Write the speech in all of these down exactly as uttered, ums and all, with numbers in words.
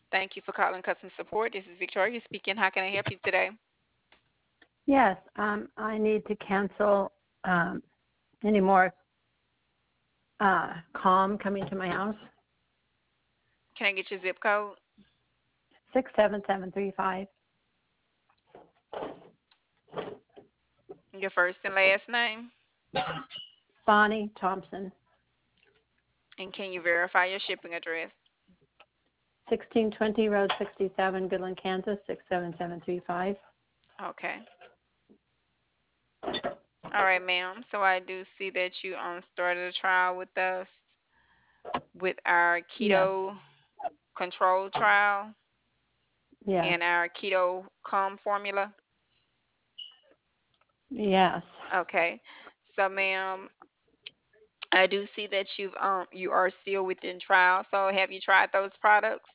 Thank you for calling customer support. This is Victoria speaking. How can I help you today? Yes, um, I need to cancel um, any more uh, calm coming to my house. Can I get your zip code? Six seven seven three five. Your first and last name? Bonnie Thompson. And can you verify your shipping address? Sixteen twenty Road sixty seven, Goodland, Kansas six seven seven three five. Okay. All right, ma'am. So I do see that you um started a trial with us with our Yes. keto control trial Yes. and our keto calm formula. Yes. Okay. So, ma'am, I do see that you've um you are still within trial. So have you tried those products?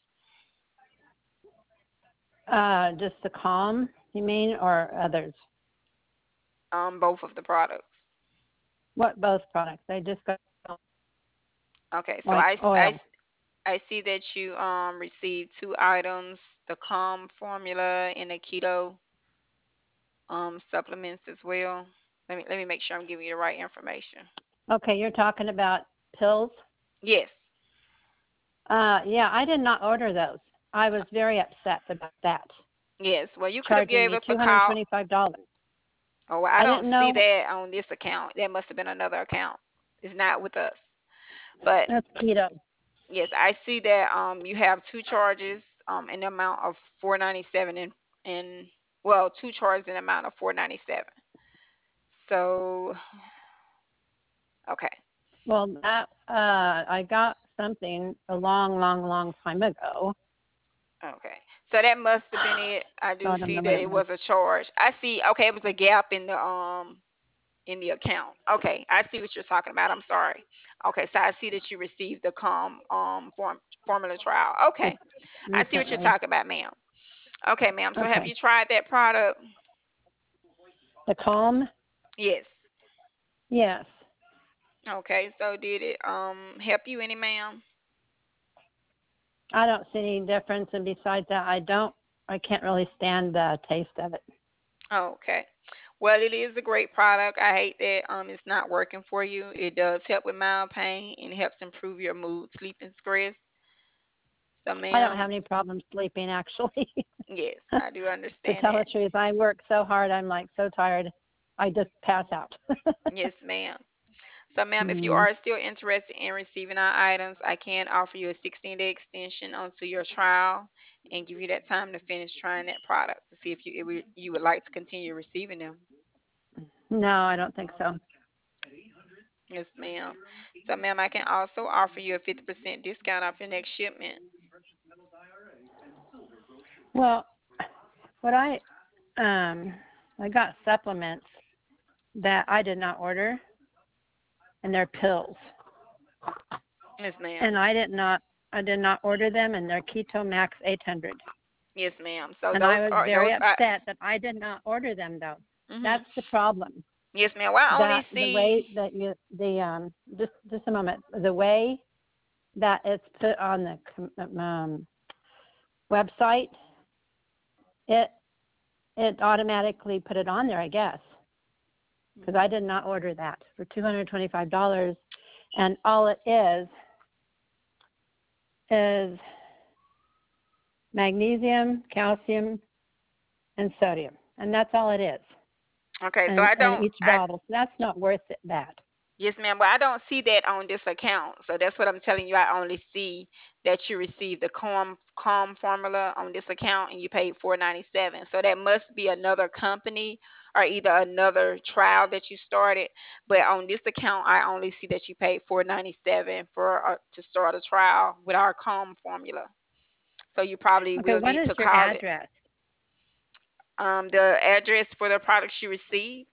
Uh, just the calm, you mean, or others? Um, both of the products. What both products? I just got Okay. So like I I oil. I see that you um received two items, the calm formula and the keto um supplements as well. Let me let me make sure I'm giving you the right information. Okay, you're talking about pills. Yes. Uh, yeah, I did not order those. I was very upset about that. Yes. Well, you could have Charging gave me us a two hundred call. twenty-five dollars. Oh, well, I I don't didn't see know that on this account. That must have been another account. It's not with us. But that's keto. yes, I see that um you have two charges um in the amount of four ninety seven and and well two charges in the amount of four ninety seven. So okay. Well, that uh, I got something a long, long, long time ago. Okay. So that must have been it. I do God, I don't see know what that it it was. was a charge. I see okay, it was a gap in the um in the account. Okay, I see what you're talking about. I'm sorry. Okay, so I see that you received the com um form formula trial. Okay. I see what you're Recently. talking about, ma'am. Okay, ma'am. So have Okay. you tried that product? The calm. Yes. Yes. Okay, so did it um help you any, ma'am? I don't see any difference, and besides that, I don't. I can't really stand the taste of it. Okay. Well, it is a great product. I hate that um it's not working for you. It does help with mild pain and helps improve your mood, sleep, and stress. So, I don't ma'am, have any problem sleeping, actually. yes, I do To understand tell the that. truth, I work so hard. I'm like so tired. I just pass out. Yes, ma'am. So, ma'am, if you mm. are still interested in receiving our items, I can offer you a sixteen day extension onto your trial and give you that time to finish trying that product to see if you it would, you would like to continue receiving them. No, I don't think so. Yes, ma'am. So, ma'am, I can also offer you a fifty percent discount off your next shipment. Well, what I um, I got supplements that I did not order, and they're pills, Yes, ma'am. and I did not I did not order them, and they're Keto Max eight hundred. Yes, ma'am. So And those I was are very those are. upset that I did not order them, though. Mhm. That's the problem. Yes, ma'am. Well, I That only the way see. that you the um just just a moment, the way that it's put on the com- um, website, it it automatically put it on there, I guess, because I did not order that for two hundred twenty-five dollars, and all it is is magnesium, calcium, and sodium, and that's all it is, Okay, so and I and don't. each I bottle. So that's not worth it. That. Yes, ma'am. But I don't see that on this account. So that's what I'm telling you. I only see that you received the calm calm formula on this account and you paid four ninety seven. So that must be another company or either another trial that you started. But on this account, I only see that you paid four ninety seven for uh, to start a trial with our calm formula. So you probably Okay, will what need is to your call it. address? Um, the address for the products you received.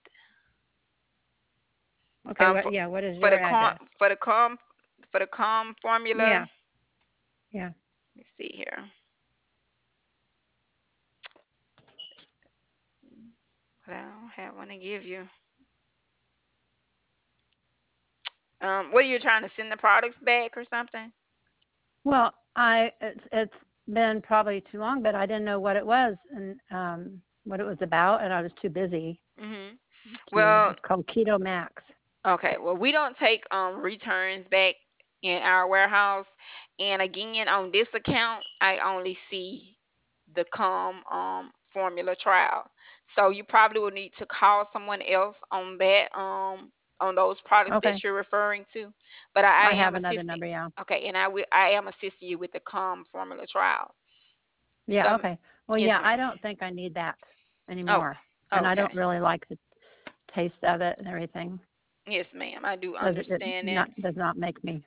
Okay, Um, what? for Yeah, what is for your the calm address? for the calm for the calm formula. Yeah, yeah. Let me see here. But I don't have one to give you. Um, what are you trying to send the products back or something? Well, I it's it's been probably too long, but I didn't know what it was and um, what it was about, and I was too busy Mhm. to. Well, It's called Keto Max. okay. Well, we don't take um returns back in our warehouse. And again, on this account, I only see the Calm um formula trial. So you probably will need to call someone else on that um on those products Okay, that you're referring to. But I, I I have am another assisting. number. Yeah, Okay, and I will I am assisting you with the Calm formula trial. yeah. So Okay. Well, yes, yeah. ma'am. I don't think I need that Oh, anymore, and I okay. don't really like the taste of it and everything. Yes, ma'am. I do Does it understand that. not does not make me.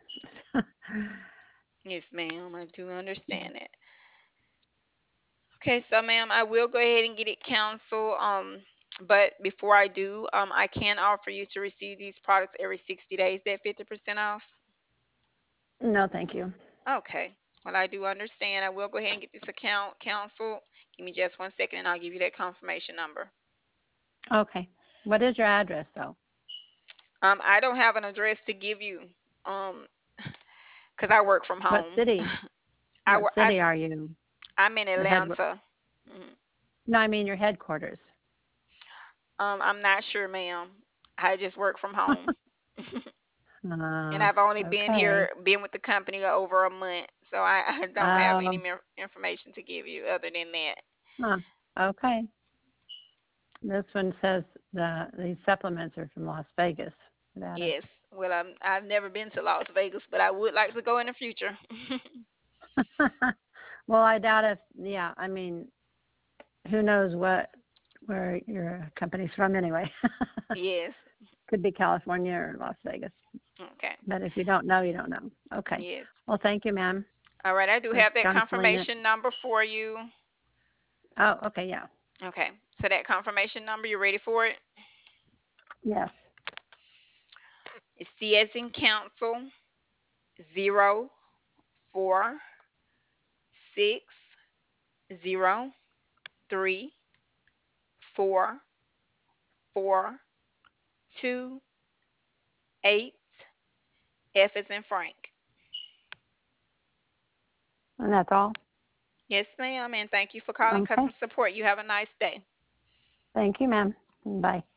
Yes, ma'am. I do understand it. Okay, so ma'am, I will go ahead and get it canceled. Um, but before I do, um, I can offer you to receive these products every sixty days at fifty percent off. No, thank you. Okay. Well, I do understand. I will go ahead and get this account canceled. Give me just one second and I'll give you that confirmation number. Okay. What is your address, though? Um, I don't have an address to give you. Um, because I work from What home. city? I, What wo- I city are you? I'm in Your head? Atlanta. Mhm. No, I mean your headquarters. Um, I'm not sure, ma'am. I just work from home. And Uh, I've only been okay. here, been with the company over a month, so I, I don't have any Um, more information to give you other than that. huh. Okay. This one says the these supplements are from Las Vegas, Nevada. Yes. Well, I'm, I've never been to Las Vegas, but I would like to go in the future. Well, I doubt if. Yeah, I mean, who knows what where your company's from anyway. Yes. Could be California or Las Vegas. Okay. But if you don't know, you don't know. Okay. Yes. Well, thank you, ma'am, All right. I do for have that counseling it. confirmation number for you. Oh, okay, yeah. Okay. So that confirmation number, you ready for it? Yes. It's C as in council zero four six zero three four four two eight. F as in Frank. And that's all? Yes, ma'am. And thank you for calling Okay. customer support. You have a nice day. Thank you, ma'am. Bye.